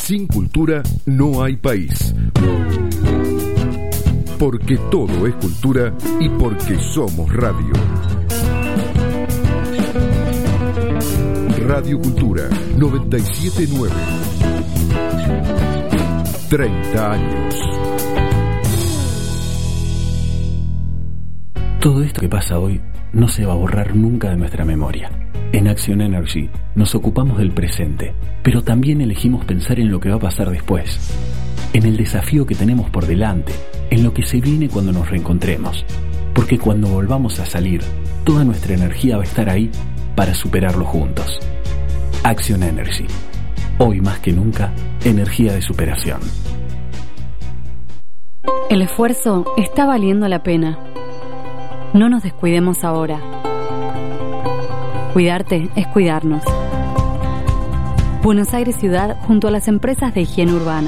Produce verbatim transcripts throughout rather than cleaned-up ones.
Sin cultura no hay país. Porque todo es cultura y porque somos radio. Radio Cultura noventa y siete punto nueve. treinta años. Todo esto que pasa hoy no se va a borrar nunca de nuestra memoria. En Action Energy nos ocupamos del presente, pero también elegimos pensar en lo que va a pasar después, en el desafío que tenemos por delante, en lo que se viene cuando nos reencontremos, porque cuando volvamos a salir, toda nuestra energía va a estar ahí para superarlo juntos. Action Energy. Hoy más que nunca, energía de superación. El esfuerzo está valiendo la pena. No nos descuidemos ahora. Cuidarte es cuidarnos. Buenos Aires Ciudad junto a las empresas de higiene urbana.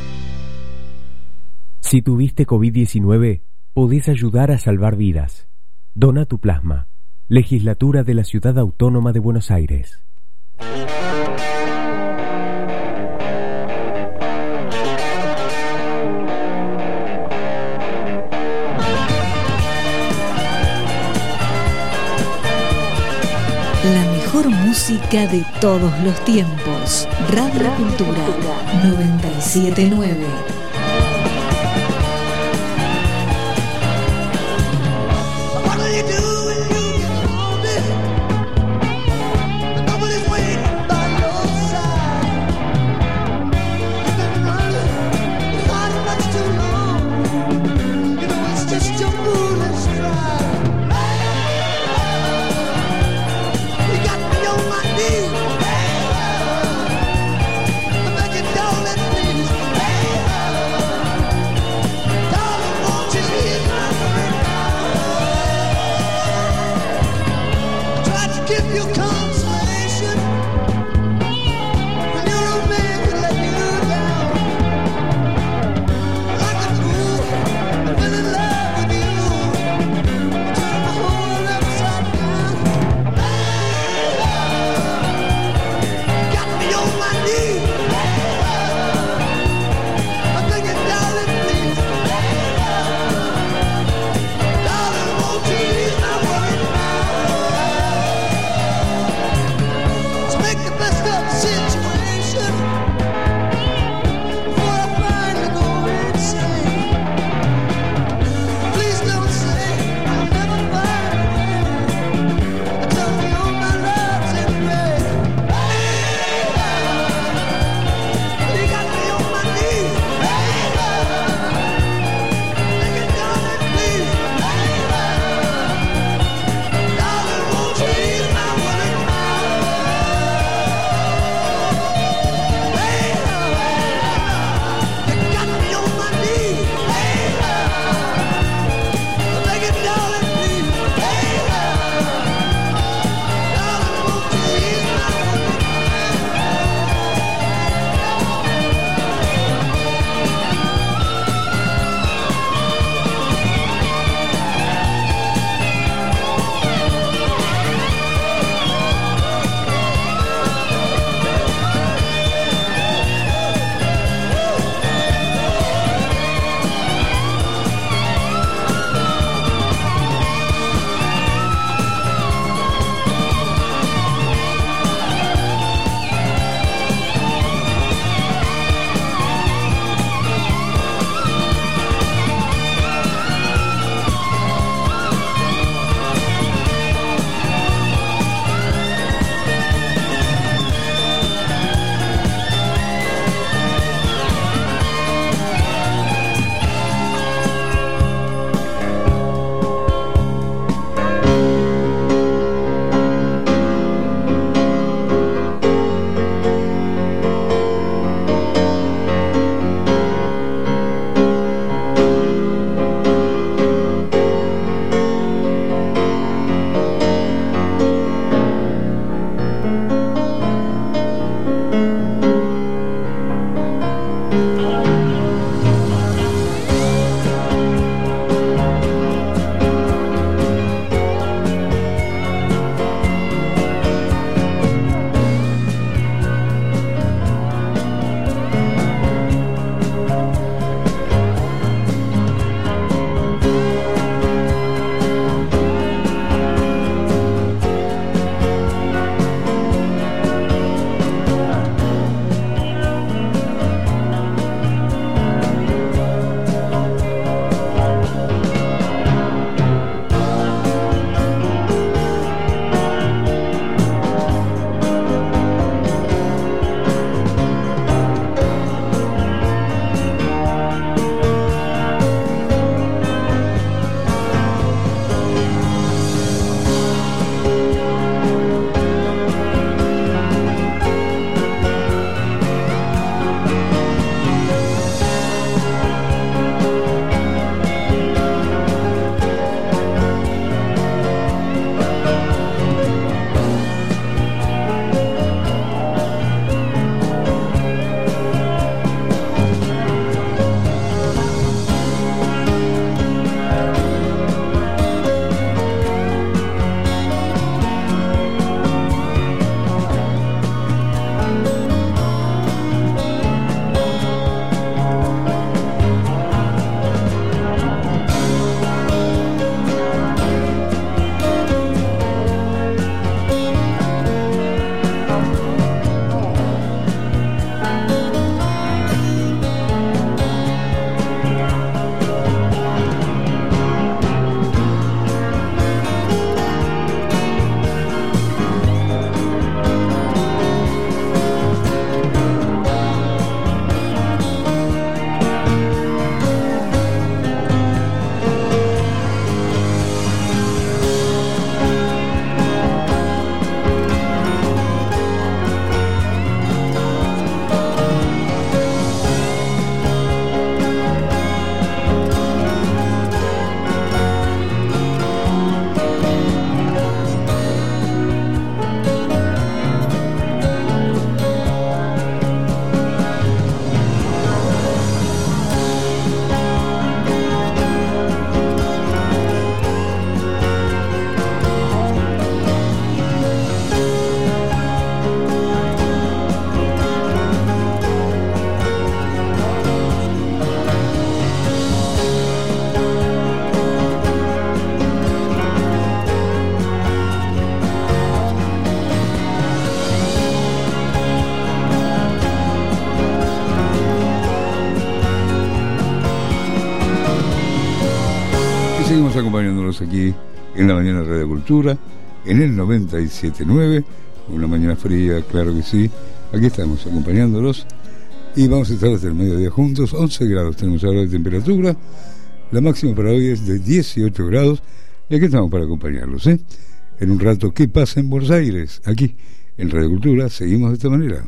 Si tuviste COVID diecinueve, podés ayudar a salvar vidas. Dona tu plasma. Legislatura de la Ciudad Autónoma de Buenos Aires. La mejor música de todos los tiempos. Radio Cultura noventa y siete punto nueve. Hey, acompañándolos aquí en la mañana de Radio Cultura, en el noventa y siete punto nueve, una mañana fría, claro que sí. Aquí estamos acompañándolos y vamos a estar hasta el mediodía juntos. Once grados tenemos ahora de temperatura, la máxima para hoy es de dieciocho grados y aquí estamos para acompañarlos, ¿eh? En un rato, ¿qué pasa en Buenos Aires? Aquí, en Radio Cultura, seguimos de esta manera.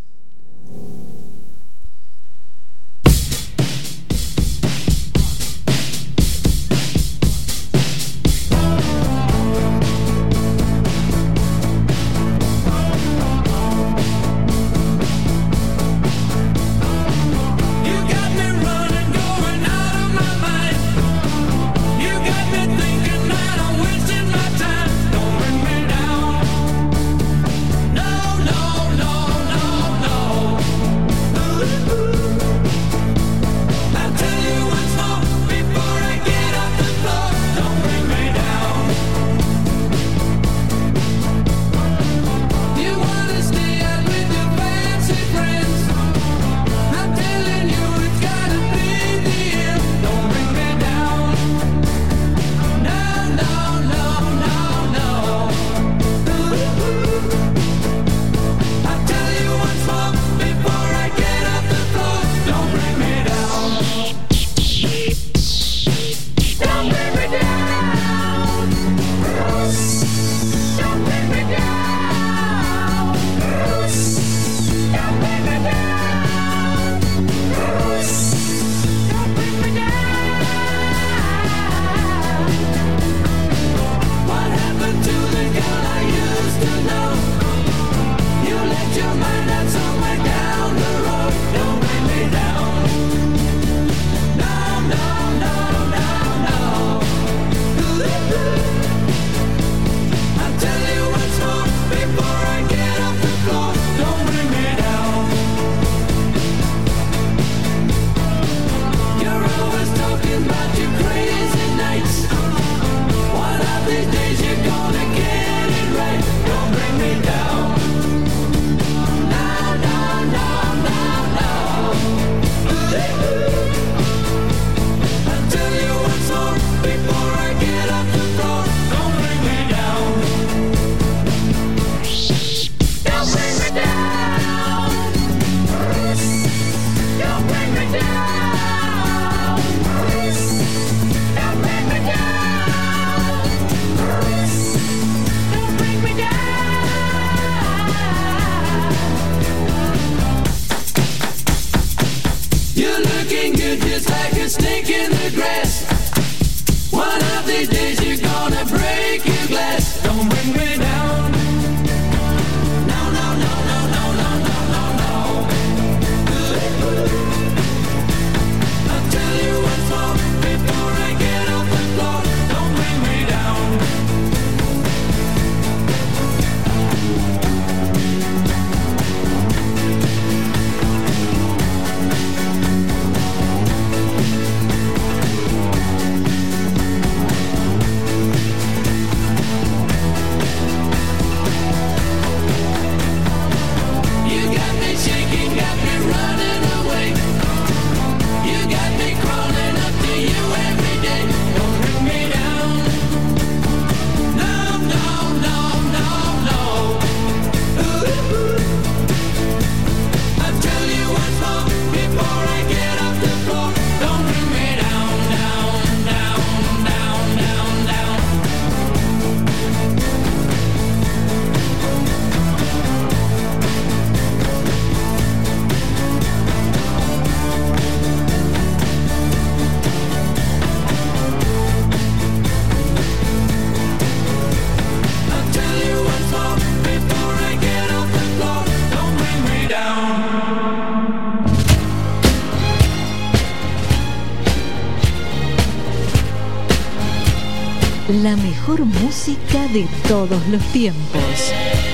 La mejor música de todos los tiempos.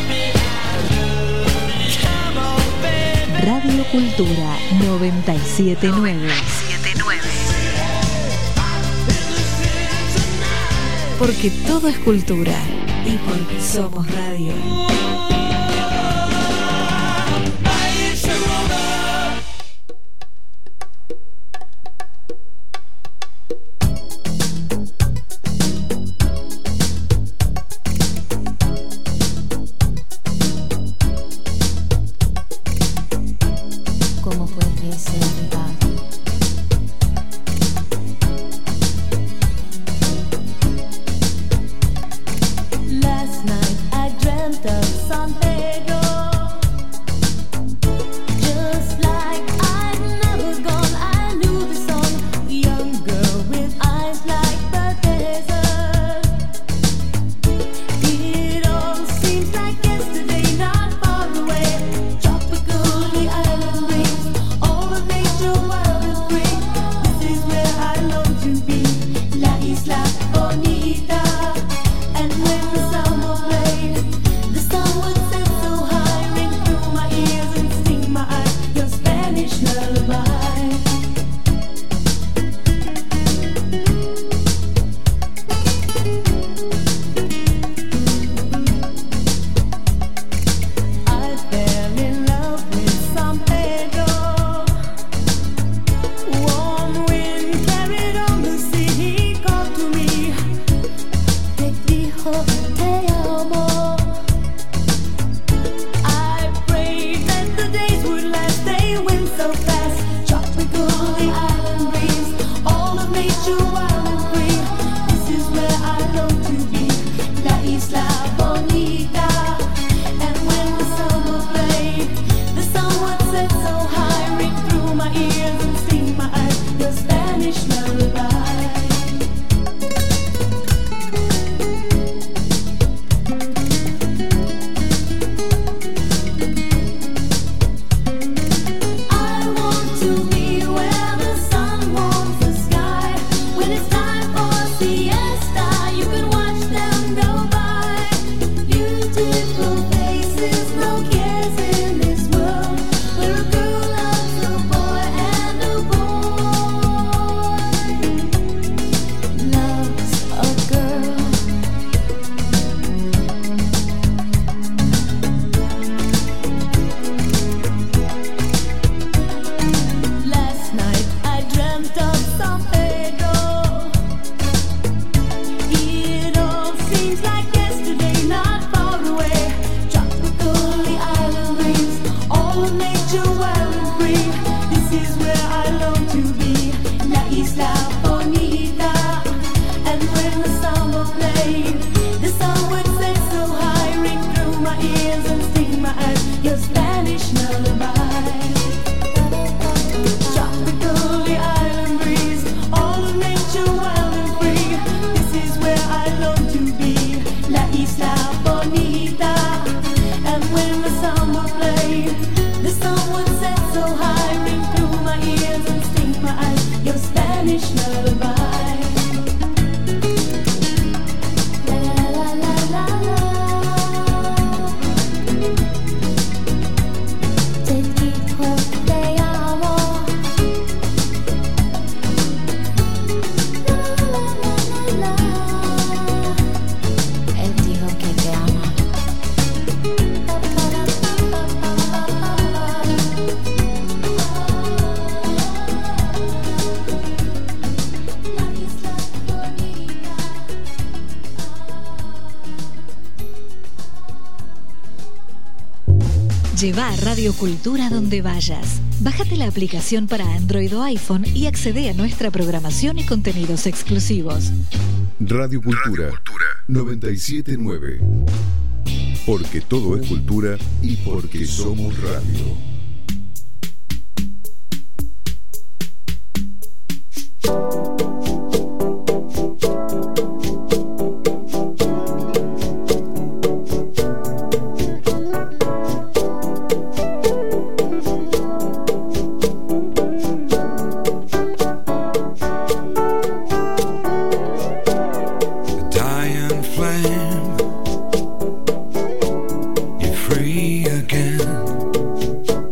Radio Cultura noventa y siete punto nueve. Porque todo es cultura y porque somos radio. cómo puede ser verdad. Last night I dreamt of San Pedro, just like I'd never gone. I knew the song, a young girl with eyes like the desert. It all seems like yesterday, not far away. Tropical, the island breeze, all of nature wild and free. This is where I long to be, La Isla Bonita. And when the summer played, the sun would set so high, ring through my ears and sting my eyes, your Spanish lullaby. I fell in love with San Pedro. Warm wind carried on the sea, he called to me. Te dijo te amo. I prayed that the days would last, they went so fast. Tropical, the island breeze, all of nature wild and free. This is where I long to be, La Isla Bonita. And when the summer played, the sun would set so high, ring through my ears and sting my eyes, your Spanish lullaby. I want to be where the sun warms the sky. When it's time for siesta, you can watch them go by. Beautiful faces, no cares in this world, where a girl loves a boy and a boy loves a girl. Last night I dreamt of San Pedro. It all seems like yesterday, not far away. Tropical, the island breeze, all of nature wild and free. This is where I long to be, La Isla Bonita. And when the summer played, the sun would set so high, ring through my ears and sting my eyes, your Spanish lullaby. Tropical, the island breeze, all of nature wild and free. This is where I long to be, La Isla Bonita. And when the summer played, the sun would set so high, ring through my ears and sting my eyes, your Spanish lullaby. La la la la la. Te dijo te amo. La la la la la. Él dijo que te ama. Pa, pa, ra, pa, pa, pa, pa, pa, pa. La isla bonita. Lleva a Radio Cultura donde vayas. Bájate la aplicación para Android o iPhone y accede a nuestra programación y contenidos exclusivos. Radio Cultura noventa y siete punto nueve. Porque todo es cultura y porque somos radio. Dying flame, you're free again.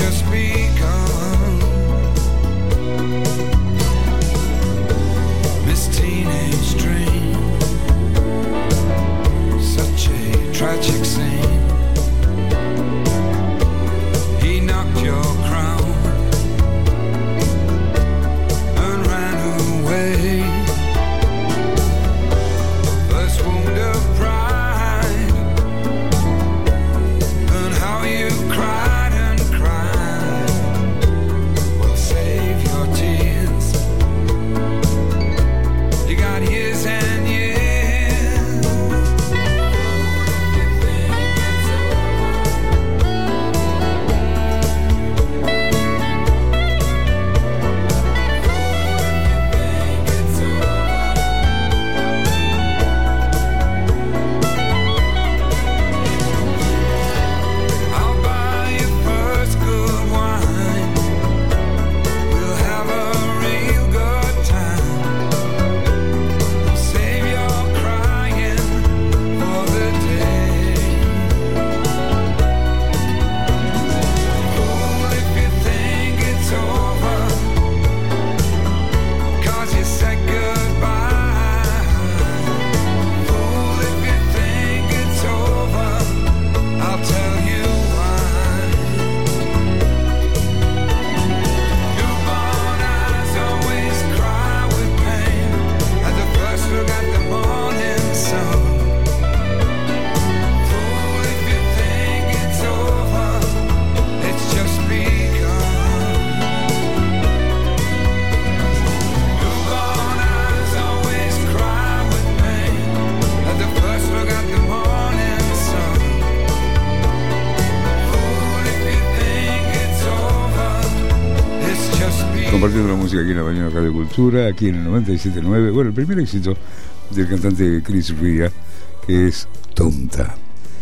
just begun. This teenage dream, such a tragic scene. He knocked your crown and ran away. First wound of pride, and how you cried and cried. Well, save your tears. You got years and years. I'll buy you first good wine. We'll have a real good time. Save your crying for the day. Fool if you think it's over, 'cause you said goodbye. Fool if you think it's over, I'll tell you why. Newborn eyes always cry with pain at the first look at the morning sun. Fool if you think it's over, it's just begun. Newborn eyes always cry with pain at the first look at the morning sun. Fool if you think it's over, it's just begun. Compartiendo la música aquí en la mañana Radio Cultura, aquí en el noventa y siete punto nueve. Bueno, el primer éxito del cantante Chris Ria, que es Tonta.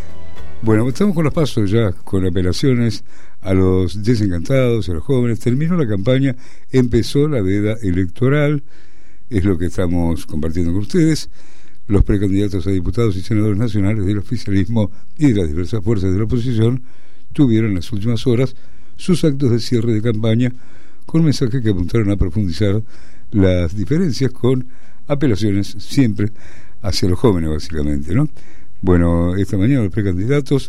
Bueno, estamos con los pasos ya, con apelaciones a los desencantados, a los jóvenes. Terminó la campaña, empezó la veda electoral, es lo que estamos compartiendo con ustedes. Los precandidatos a diputados y senadores nacionales del oficialismo y de las diversas fuerzas de la oposición tuvieron en las últimas horas sus actos de cierre de campaña con mensajes que apuntaron a profundizar las diferencias con apelaciones siempre hacia los jóvenes, básicamente, ¿no? Bueno, esta mañana los precandidatos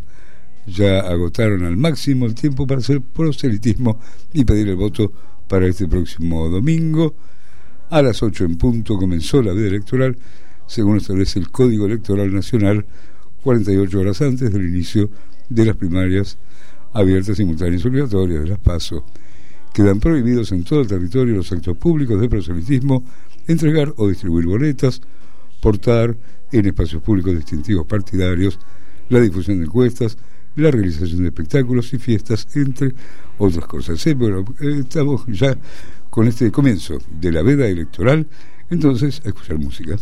ya agotaron al máximo el tiempo para hacer proselitismo y pedir el voto para este próximo domingo. A las ocho en punto comenzó la veda electoral, según establece el Código Electoral Nacional, cuarenta y ocho horas antes del inicio de las primarias abiertas, simultáneas y obligatorias de las PASO. Quedan prohibidos en todo el territorio los actos públicos de proselitismo, entregar o distribuir boletas, portar en espacios públicos distintivos partidarios, la difusión de encuestas, la realización de espectáculos y fiestas, entre otras cosas. Sí, bueno, eh, estamos ya con este comienzo de la veda electoral, entonces a escuchar música.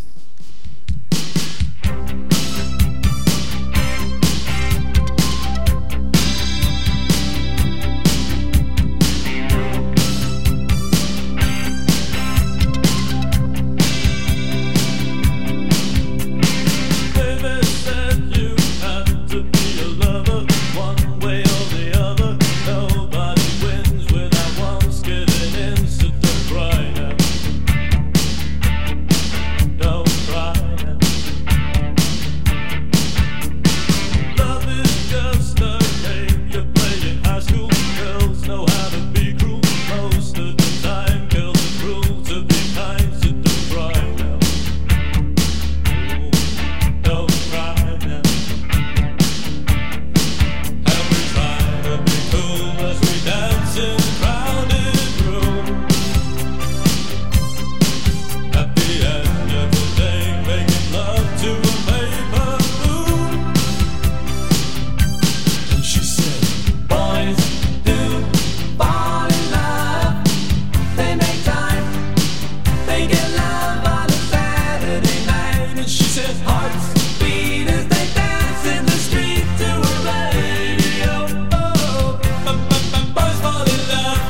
Fall in love.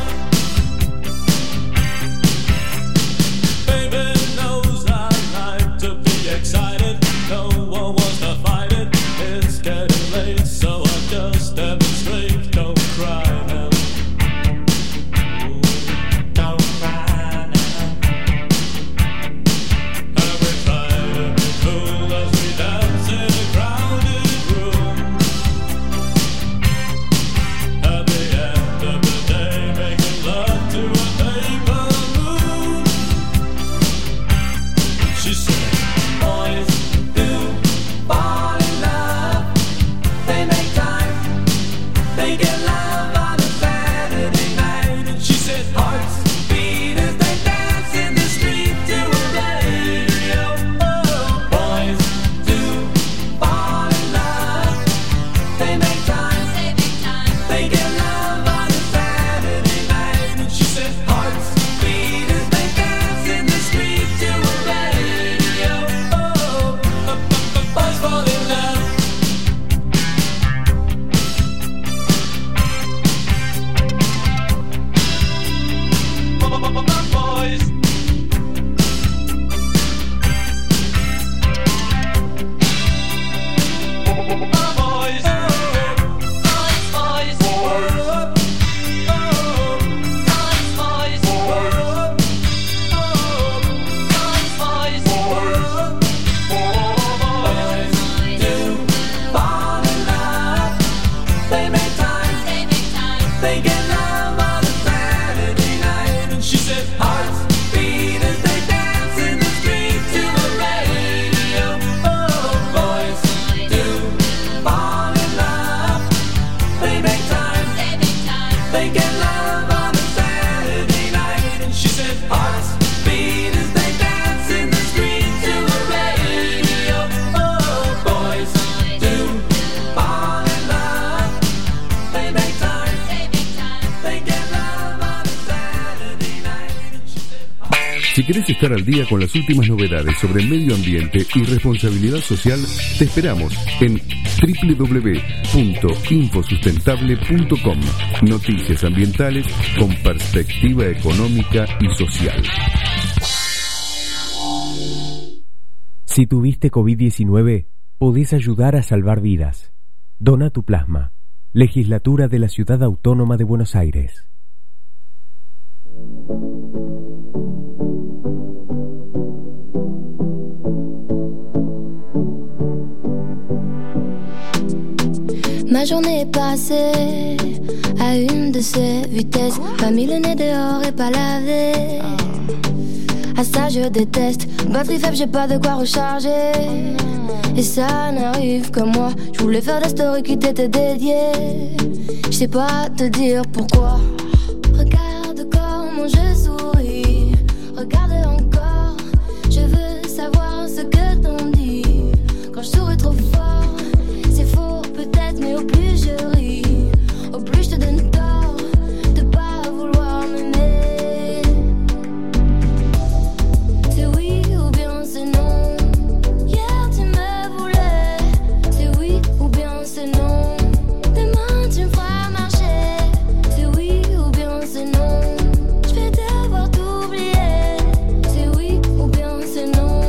Making love on a Saturday night, and she said, hearts beat as they dance in the street to a radio. Oh, boys do fall in love. They make time, they get love on a Saturday night, and she said, hearts beat as they dance in the street to a radio. Oh, boys do fall in love. They make time, they get love on a Saturday night, and she said, Si querés estar al día con las últimas novedades sobre medio ambiente y responsabilidad social, te esperamos en doble u doble u doble u punto infosustentable punto com. Noticias ambientales con perspectiva económica y social. Si tuviste COVID diecinueve, podés ayudar a salvar vidas. Dona tu plasma. Legislatura de la Ciudad Autónoma de Buenos Aires. Ma journée est passée à une de ces vitesses. Pas mis le nez dehors et pas lavé. À ça je déteste. Batterie faible, j'ai pas de quoi recharger. Et ça n'arrive que moi. Je voulais faire des stories qui t'étaient dédiées. Je sais pas te dire pourquoi. Regarde comment je souris. Regarde encore. Je veux savoir ce que t'en dis. Quand je souris trop fort, c'est faux peut-être, mais au plus je ris, au plus je te donne tort de pas vouloir m'aimer. C'est oui ou bien c'est non. Hier tu me voulais. C'est oui ou bien c'est non. Demain tu me feras marcher. C'est oui ou bien c'est non. Je vais devoir t'oublier. C'est oui ou bien c'est non.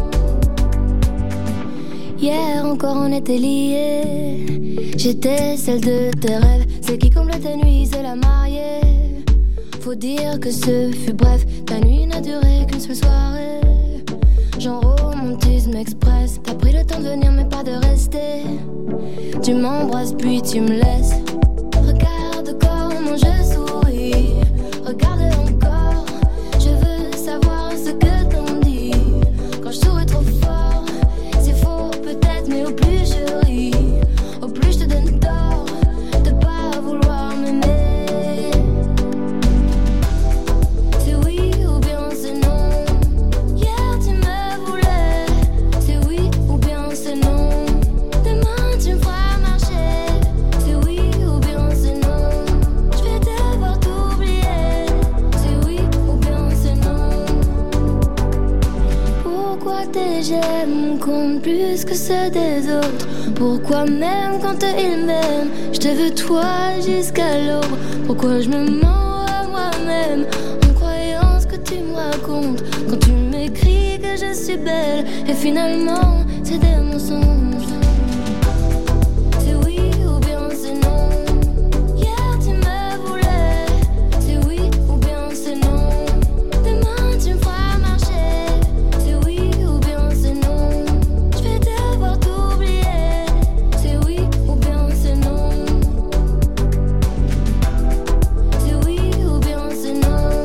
Hier encore on était liés. J'étais celle de tes rêves, celle qui comble tes nuits, c'est la mariée. Faut dire que ce fut bref, ta nuit n'a duré qu'une seule soirée. Genre romantisme express, t'as pris le temps de venir mais pas de rester. Tu m'embrasses puis tu me laisses. Regarde comment je souris, regarde encore. Je veux savoir ce que t'en dis. Quand je souris trop fort, c'est faux peut-être, mais au plus je ris, au plus je te donne tort de pas vouloir m'aimer. C'est oui ou bien c'est non. Hier tu me voulais. C'est oui ou bien c'est non. Demain tu me feras marcher. C'est oui ou bien c'est non. Je vais devoir t'oublier. C'est oui ou bien c'est non. Pourquoi tes j'aime comptent plus que ceux des autres? Pourquoi même quand ils m'aiment, je te veux toi jusqu'à l'aube? Pourquoi je me mens à moi-même en croyant ce que tu me racontes? Quand tu m'écris que je suis belle et finalement c'est des mensonges. C'est oui ou bien c'est non. Hier tu me voulais. C'est oui ou bien c'est non. Demain tu me feras marcher. C'est oui ou bien c'est non. Je vais devoir t'oublier. C'est oui ou bien c'est non. C'est oui ou bien c'est non.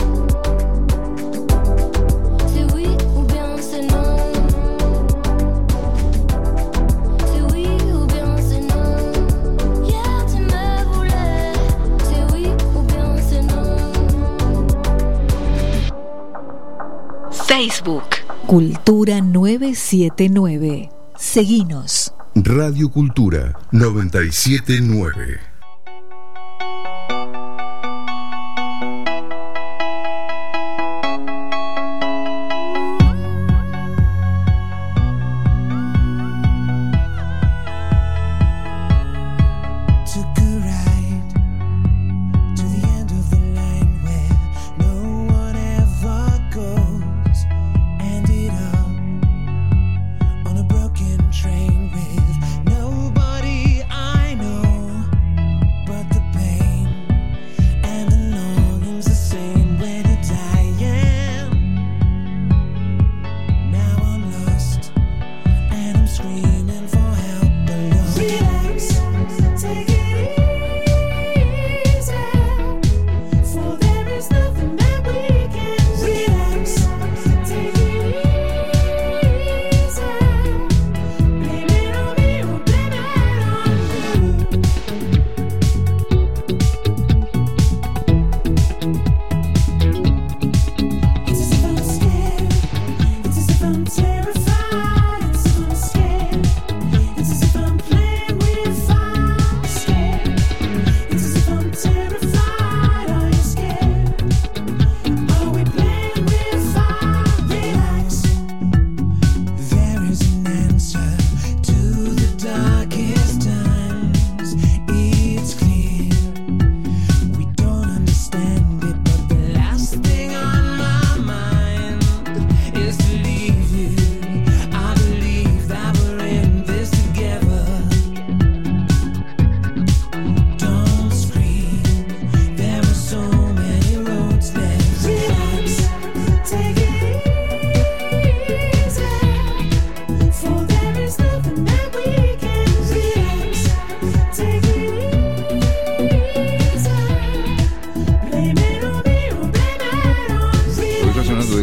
C'est oui ou bien c'est non. C'est oui ou bien c'est non. Hier tu me voulais. C'est oui ou bien c'est non. Facebook Cultura nueve siete nueve. Seguinos. Radio Cultura noventa y siete nueve. Took a ride to the end of the line where no one ever goes. Ended up on a broken train with nobody I know.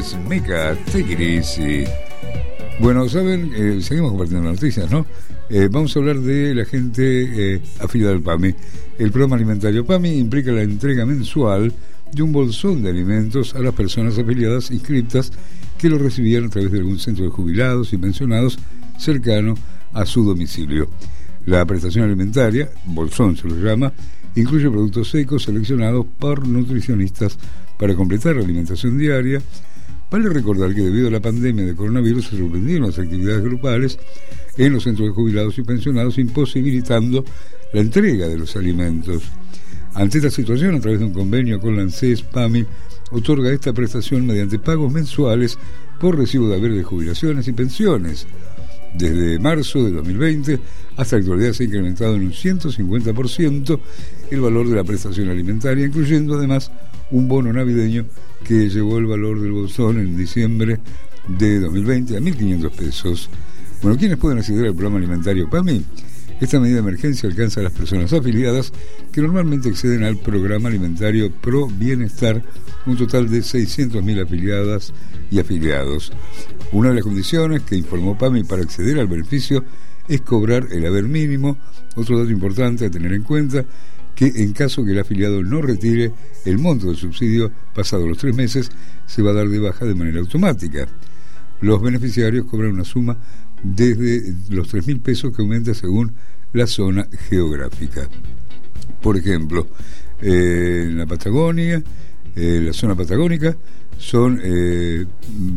es Meca, Take It Easy. Bueno, saben, eh, seguimos compartiendo las noticias, ¿no? Eh, vamos a hablar de la gente eh, afiliada al PAMI. El programa alimentario PAMI implica la entrega mensual de un bolsón de alimentos a las personas afiliadas inscritas que lo recibían a través de algún centro de jubilados y pensionados cercano a su domicilio. La prestación alimentaria, bolsón se lo llama, incluye productos secos seleccionados por nutricionistas para completar la alimentación diaria. Vale recordar que debido a la pandemia de coronavirus se suspendieron las actividades grupales en los centros de jubilados y pensionados, imposibilitando la entrega de los alimentos. Ante esta situación, a través de un convenio con la ANSES, PAMI otorga esta prestación mediante pagos mensuales por recibo de haber de jubilaciones y pensiones. Desde marzo de dos mil veinte hasta la actualidad se ha incrementado en un ciento cincuenta por ciento el valor de la prestación alimentaria, incluyendo además un bono navideño que llevó el valor del bolsón en diciembre de dos mil veinte a mil quinientos pesos. Bueno, ¿quiénes pueden acceder al programa alimentario PAMI? Esta medida de emergencia alcanza a las personas afiliadas que normalmente acceden al programa alimentario Pro Bienestar, un total de seiscientos mil afiliadas y afiliados. Una de las condiciones que informó PAMI para acceder al beneficio es cobrar el haber mínimo. Otro dato importante a tener en cuenta, que en caso que el afiliado no retire el monto del subsidio pasados los tres meses, se va a dar de baja de manera automática. Los beneficiarios cobran una suma desde los tres mil pesos que aumenta según la zona geográfica. Por ejemplo, eh, en la Patagonia, eh, la zona patagónica, son eh,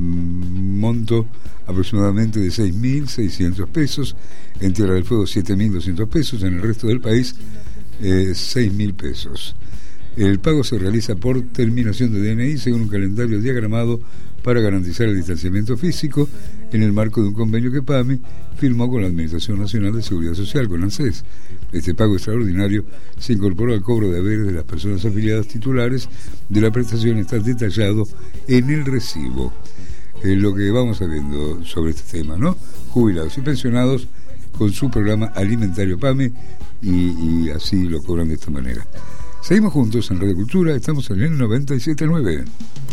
un monto aproximadamente de seis mil seiscientos pesos, en Tierra del Fuego siete mil doscientos pesos, en el resto del país eh, seis mil pesos. El pago se realiza por terminación de D N I según un calendario diagramado para garantizar el distanciamiento físico en el marco de un convenio que PAMI firmó con la Administración Nacional de Seguridad Social, con ANSES. Este pago extraordinario se incorporó al cobro de haberes de las personas afiliadas titulares de la prestación, está detallado en el recibo. Eh, lo que vamos sabiendo sobre este tema, ¿no? Jubilados y pensionados con su programa alimentario PAMI y, y así lo cobran de esta manera. Seguimos juntos en Radio Cultura, estamos en el noventa y siete punto nueve.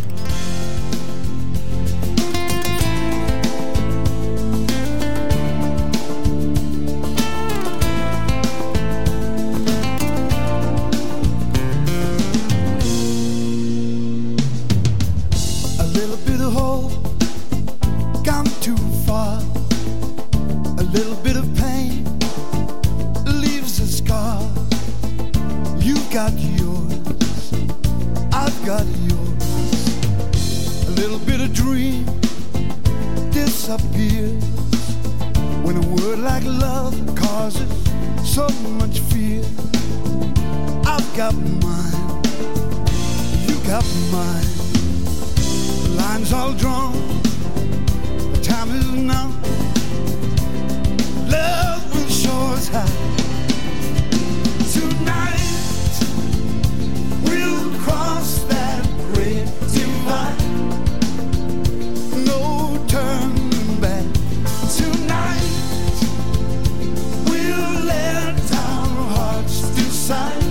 A little bit of hope, gone too far. A little bit of pain leaves a scar. You got yours, I've got yours. A little bit of dream disappears when a word like love causes so much fear. I've got mine, you got mine. The line's all drawn, the time is now. Love will show us how. Tonight we'll cross that great divide. No turning back. Tonight we'll let our hearts decide.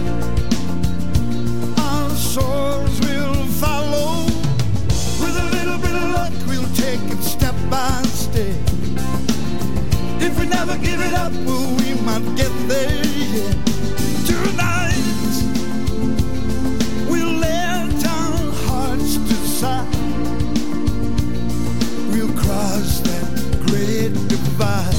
Our souls will follow. With a little bit of luck, we'll take it step by step. If we never give it up, well, we might get there, yeah. Tonight we'll let our hearts decide. We'll cross that great divide.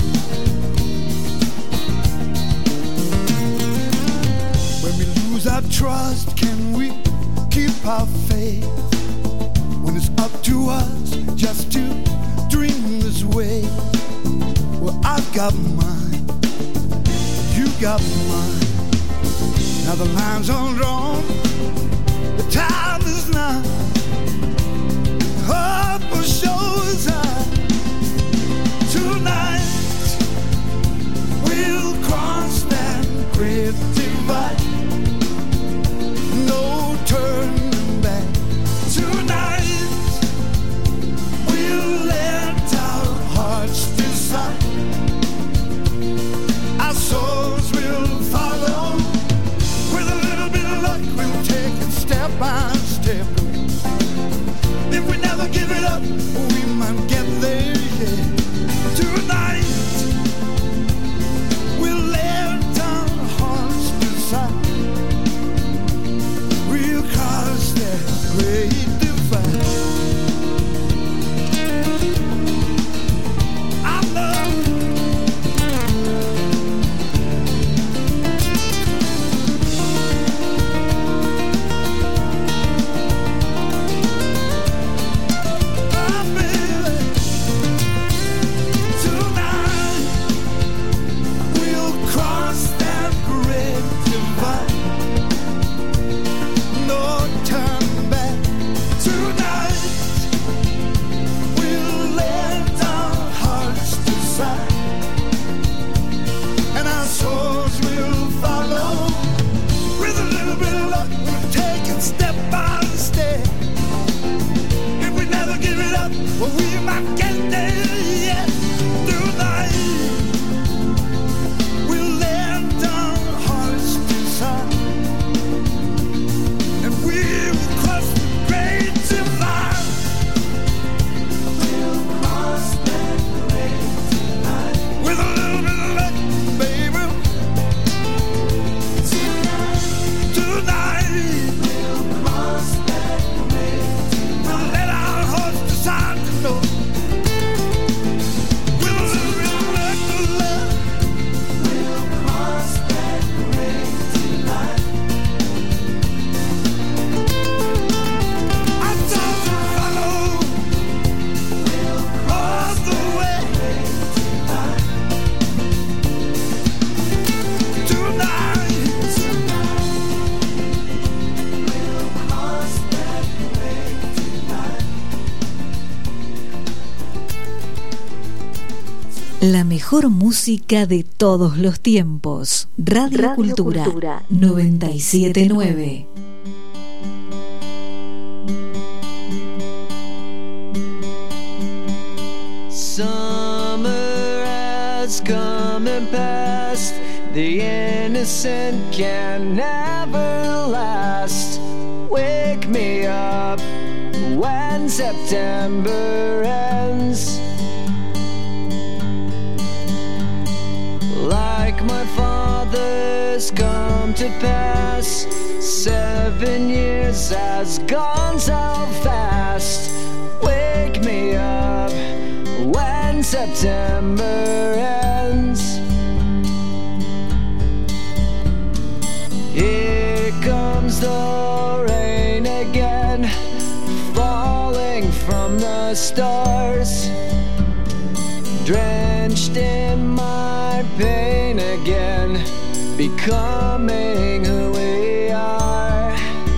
When we lose our trust, can we keep our faith? When it's up to us just to dream this way. Well, I've got mine, you got mine. Now the line's all drawn, the time is now. Hope will show us how. Tonight we'll cross that great divide. No turning back. Tonight we'll let our hearts decide. Our souls will follow. With a little bit of luck, we'll take it step by step. If we never get mejor música de todos los tiempos. Radio, Radio Cultura, Cultura. noventa y siete nueve. Summer has come and passed. The innocent can never last. Wake me up when September ends. Like my father's come to pass. Seven years has gone so fast. Wake me up when September ends. Here comes the rain again, falling from the stars, drenched in my pain again, becoming who we are.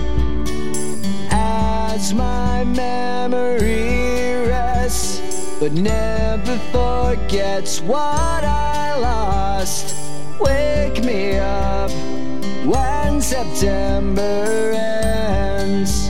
As my memory rests, but never forgets what I lost. Wake me up when September ends.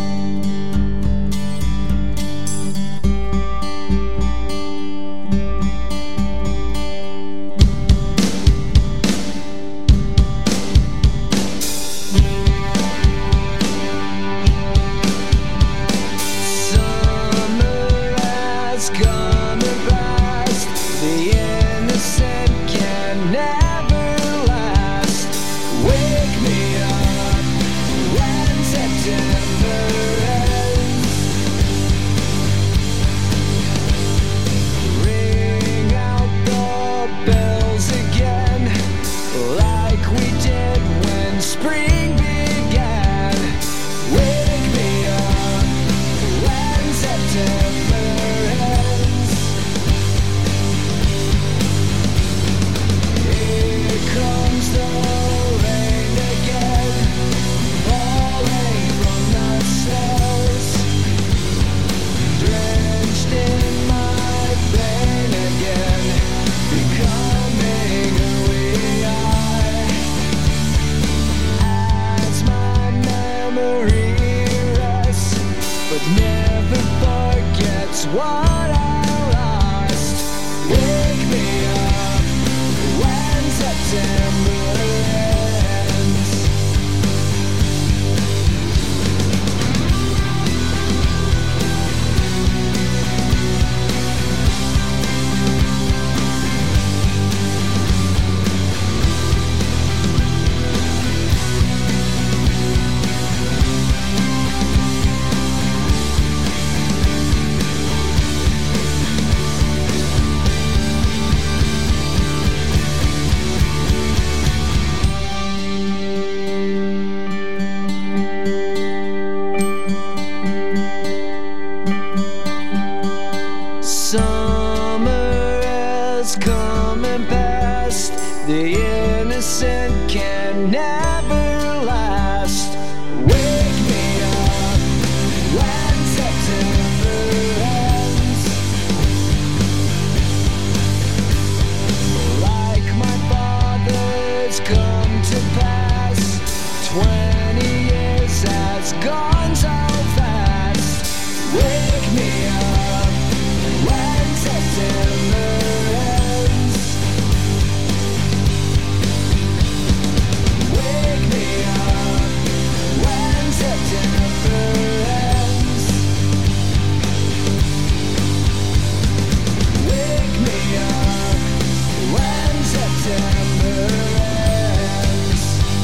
What I lost. Wake me up when September ends. Summer has come and passed. The innocent can never last. Wake me up when September ends. Like my father's come to pass. Twenty years has gone so fast. Wake me up when September ends. Wake me up when September ends. Wake me up when September ends.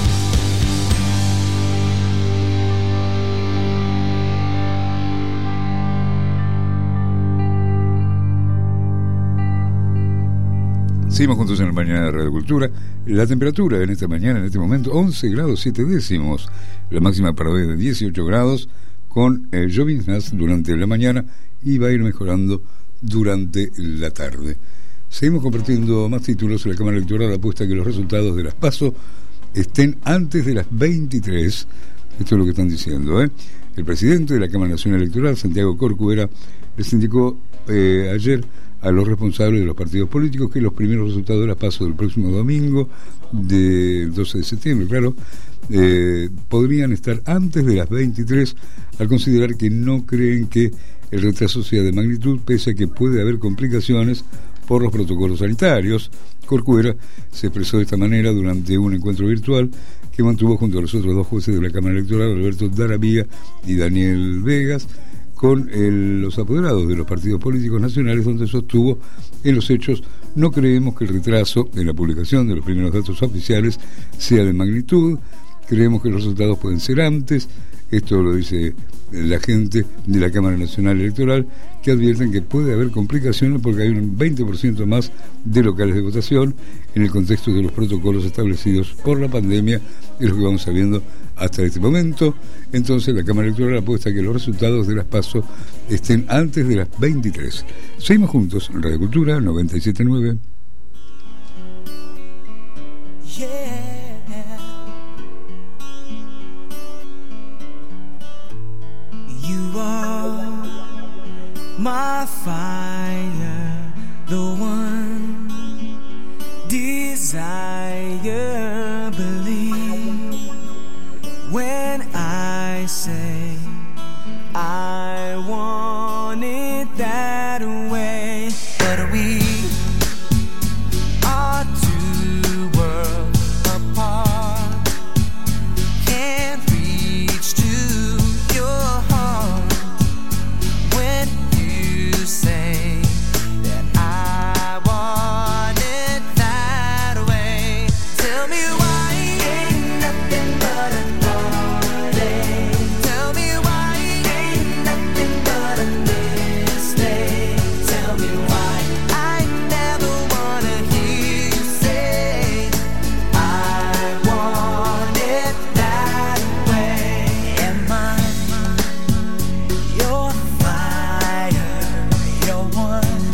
Seguimos juntos en el Mañana de Radio Cultura. La temperatura en esta mañana, en este momento, once grados siete décimos. La máxima para hoy de dieciocho grados, con eh, lloviznas durante la mañana y va a ir mejorando durante la tarde. Seguimos compartiendo más títulos. La Cámara Electoral apuesta a que los resultados de las PASO estén antes de las veintitrés. Esto es lo que están diciendo, ¿eh? El presidente de la Cámara Nacional Electoral, Santiago Corcuera, les indicó eh, ayer a los responsables de los partidos políticos que los primeros resultados de las PASO del próximo domingo, del doce de septiembre, claro, eh, podrían estar antes de las veintitrés, al considerar que no creen que el retraso sea de magnitud, pese a que puede haber complicaciones por los protocolos sanitarios. Corcuera se expresó de esta manera durante un encuentro virtual que mantuvo junto a los otros dos jueces de la Cámara Electoral, Alberto Daravía y Daniel Vegas, con el, los apoderados de los partidos políticos nacionales, donde sostuvo: en los hechos no creemos que el retraso en la publicación de los primeros datos oficiales sea de magnitud, creemos que los resultados pueden ser antes. Esto lo dice la gente de la Cámara Nacional Electoral, que advierten que puede haber complicaciones porque hay un veinte por ciento más de locales de votación en el contexto de los protocolos establecidos por la pandemia, es lo que vamos sabiendo hasta este momento. Entonces la Cámara Electoral apuesta a que los resultados de las PASO estén antes de las veintitrés. Seguimos juntos en Radio Cultura noventa y siete punto nueve. You are my fire, the one desire. Believe when I say I want it that way. But we are two worlds apart, can't reach to your heart when you say that I want it that way. Tell me why ain't nothing but a party. Tell me why ain't nothing but a mistake. Tell me why I never wanna hear you say I want it that way. Am I your fire, your one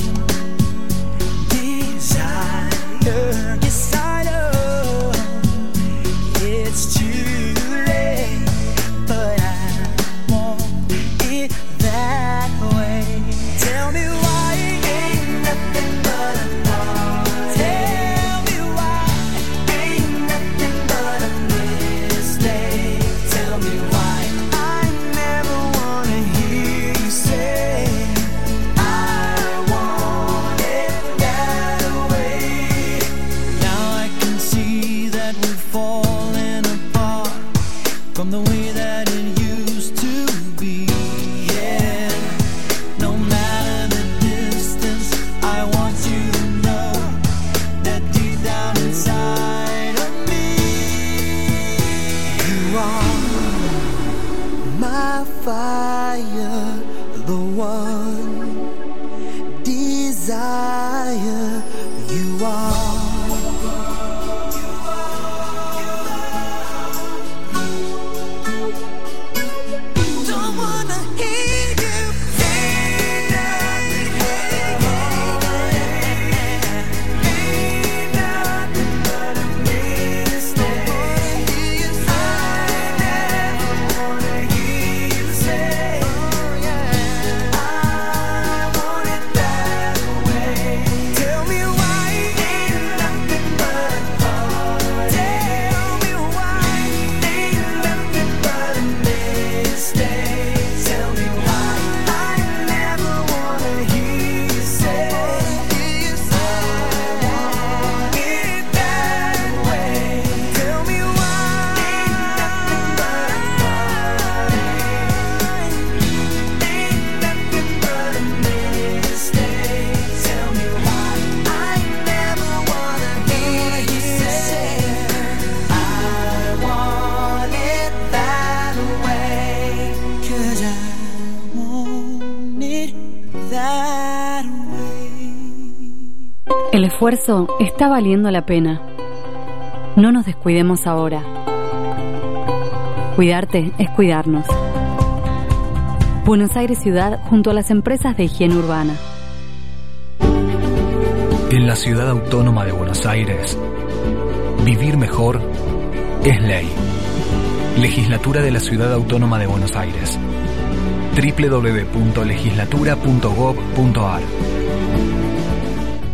desire? Yes, I know it's too late, but I want it that way. Tell me why ain't nothing but a party. Tell me why ain't nothing but a mistake. Tell me why I never wanna hear you say I want it that way. Now I can see that we're falling apart from the way that it used to be. Yeah, no matter the distance, I want you to know that deep down inside of me, you are my fire, the one desire. You are. Don't wanna hear you say nothing, ain't nothing but a mistake. I never wanna hear you say I want it that way. Tell me why ain't nothing but a party. Tell me why ain't nothing but a mistake. Tell me why I never wanna hear you say I want it that way. Tell me why ain't nothing but a party. Ain't nothing but a mistake. Tell me why I never wanna hear you say I want it that way. 'Cause I want it that way. El esfuerzo está valiendo la pena. No nos descuidemos ahora. Cuidarte es cuidarnos. Buenos Aires Ciudad junto a las empresas de higiene urbana. En la Ciudad Autónoma de Buenos Aires, vivir mejor es ley. Legislatura de la Ciudad Autónoma de Buenos Aires. doble u doble u doble u punto legislatura punto gov punto ar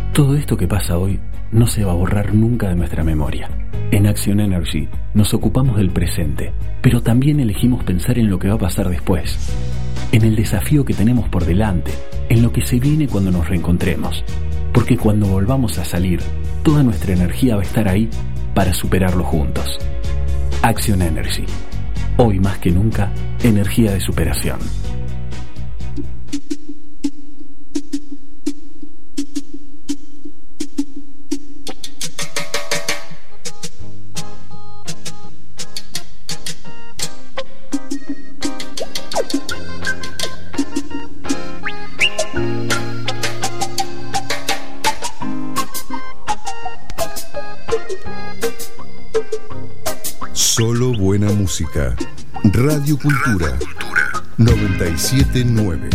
Todo esto que pasa hoy no se va a borrar nunca de nuestra memoria. En Action Energy nos ocupamos del presente, pero también elegimos pensar en lo que va a pasar después, en el desafío que tenemos por delante, en lo que se viene cuando nos reencontremos, porque cuando volvamos a salir, toda nuestra energía va a estar ahí para superarlo juntos. Action Energy. Hoy más que nunca, energía de superación. Solo buena música. Radio Cultura noventa y siete punto nueve.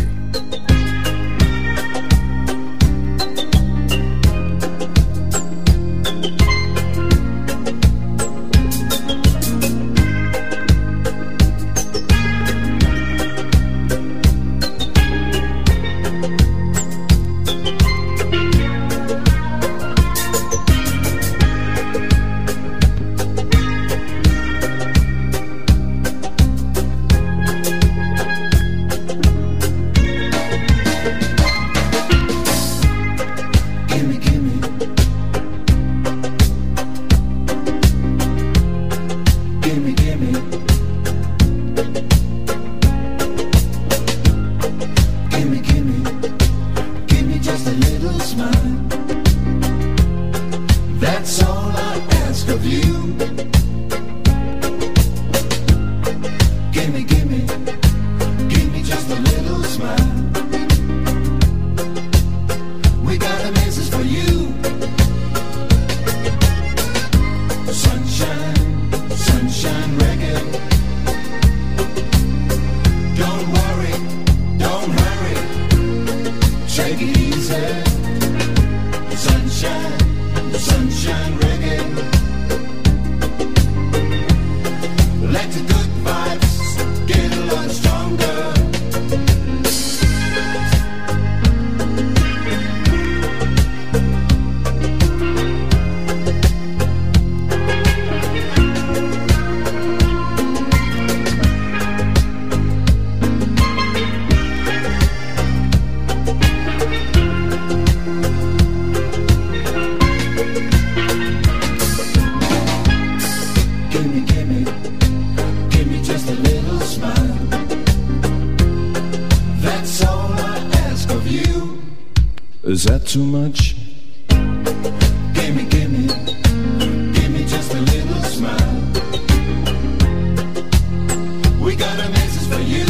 Is that too much? Gimme, gimme, gimme just a little smile. We got a message for you.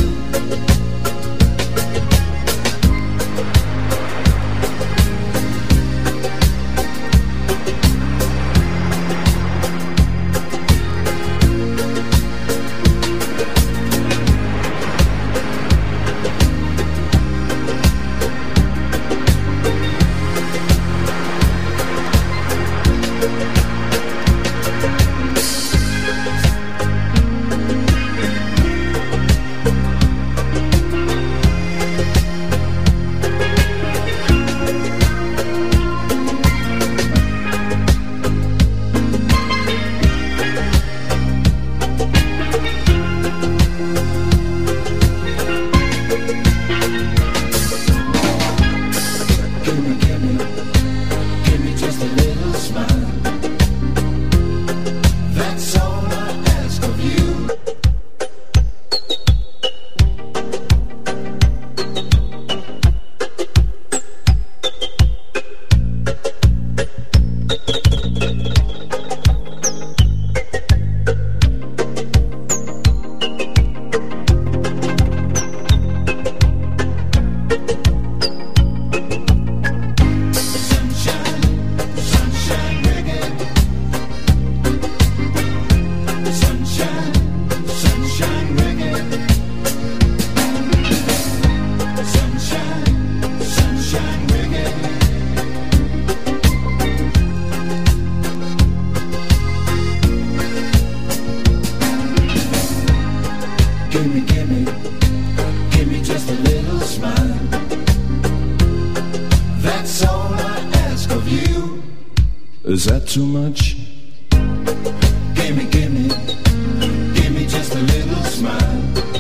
That's all I ask of Is that too much? Gimme, gimme, gimme just a little smile.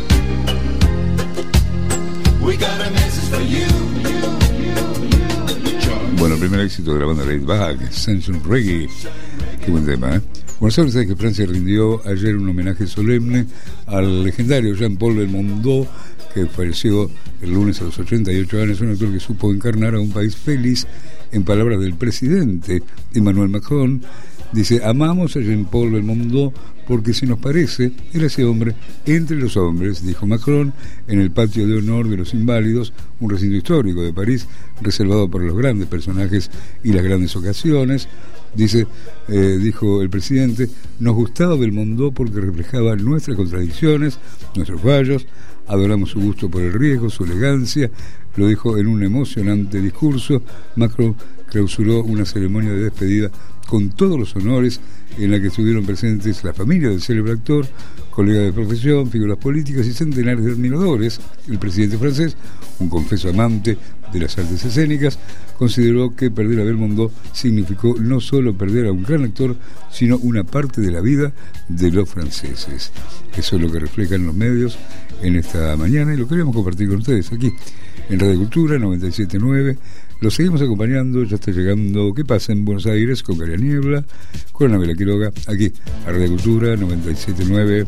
We got a message for you, you, you, you, you. Bueno, el primer éxito de la banda Laidback, Ascension Reggae. Qué buen tema, ¿eh? Bueno, sabes que Francia rindió ayer un homenaje solemne al legendario Jean-Paul Belmondo, que falleció el lunes a los ochenta y ocho años, un actor que supo encarnar a un país feliz. En palabras del presidente Emmanuel Macron, dice: amamos a Jean-Paul Belmondo porque se nos parece, era ese hombre entre los hombres, dijo Macron en el patio de honor de los inválidos, un recinto histórico de París reservado para los grandes personajes y las grandes ocasiones. Dice, eh, dijo el presidente, nos gustaba Belmondo porque reflejaba nuestras contradicciones, nuestros fallos, adoramos su gusto por el riesgo, su elegancia. Lo dijo en un emocionante discurso. Macron clausuró una ceremonia de despedida con todos los honores en la que estuvieron presentes la familia del célebre actor, colegas de profesión, figuras políticas y centenares de admiradores. El presidente francés, un confeso amante de las artes escénicas, consideró que perder a Belmondo significó no solo perder a un gran actor, sino una parte de la vida de los franceses. Eso es lo que reflejan los medios en esta mañana y lo queremos compartir con ustedes aquí en Radio Cultura noventa y siete punto nueve. Los seguimos acompañando, ya está llegando ¿Qué pasa en Buenos Aires? Con Caria Niebla, con Anabela Quiroga, aquí a Radio Cultura noventa y siete punto nueve.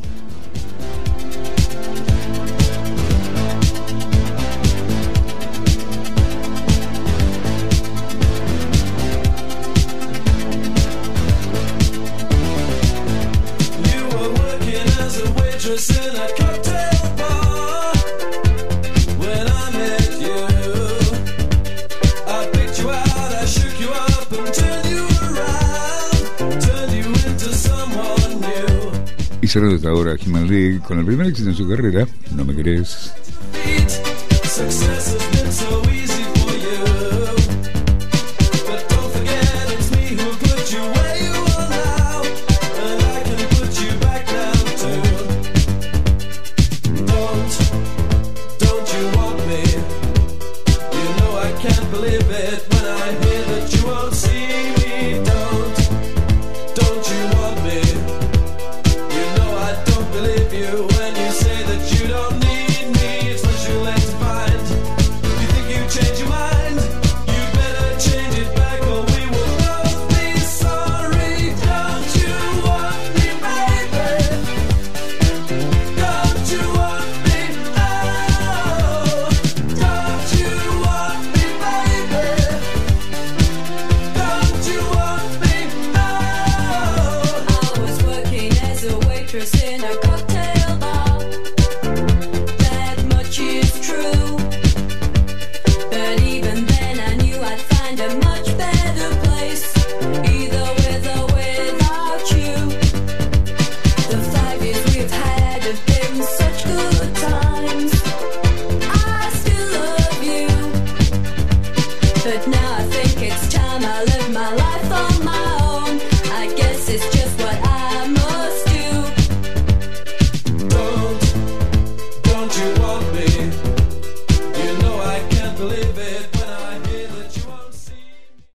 In a cocktail bar, when I met you, I picked you out, I shook you up and turned you around, turned you into someone new. Y cerrando esta hora Human League con el primer éxito en su carrera, No me querés. Success has been so easy for you, but don't forget it's me who put you where you are now, and I can put you back down too. Can't believe it when I hear that you won't see me. Don't, don't you want me? You know I don't believe you when you say that you don't need me. It's what you like to find. You think you change your mind? You better change it back or we will both be sorry. Don't you want me, baby? Don't you want me? Oh, don't you want me? In a cocktail bar, that much is true. But even then I knew I'd find a much better place, either with or without you. The five years we've had have been such good times. I still love you, but now I think it's time I live my life on my own.